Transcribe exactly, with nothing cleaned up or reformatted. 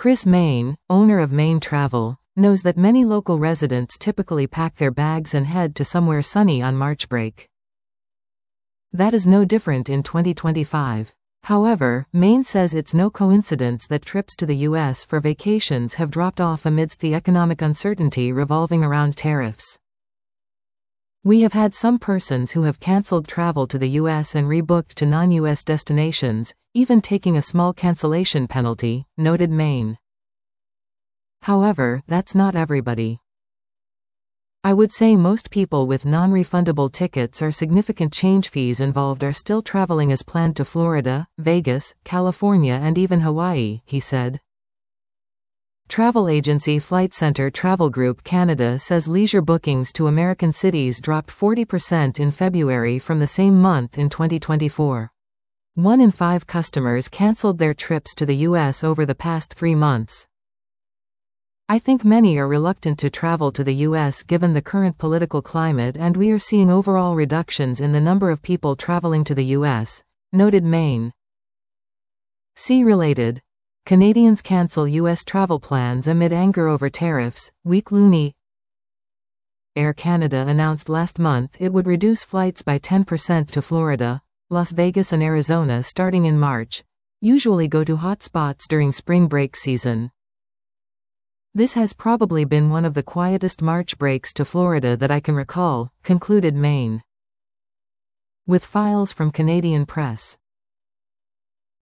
Chris Main, owner of Main Travel, knows that many local residents typically pack their bags and head to somewhere sunny on March break. That is no different in twenty twenty-five. However, Main says it's no coincidence that trips to the U S for vacations have dropped off amidst the economic uncertainty revolving around tariffs. We have had some persons who have cancelled travel to the U S and rebooked to non-U S destinations, even taking a small cancellation penalty, noted Main. However, that's not everybody. I would say most people with non-refundable tickets or significant change fees involved are still traveling as planned to Florida, Vegas, California and even Hawaii, he said. Travel agency Flight Centre Travel Group Canada says leisure bookings to American cities dropped forty percent in February from the same month in twenty twenty-four. One in five customers cancelled their trips to the U S over the past three months. I think many are reluctant to travel to the U S given the current political climate, and we are seeing overall reductions in the number of people traveling to the U S, noted Main. See related. Canadians cancel U S travel plans amid anger over tariffs, weak loonie. Air Canada announced last month it would reduce flights by ten percent to Florida, Las Vegas and Arizona starting in March, usually go to hot spots during spring break season. This has probably been one of the quietest March breaks to Florida that I can recall, concluded Main. With files from Canadian press.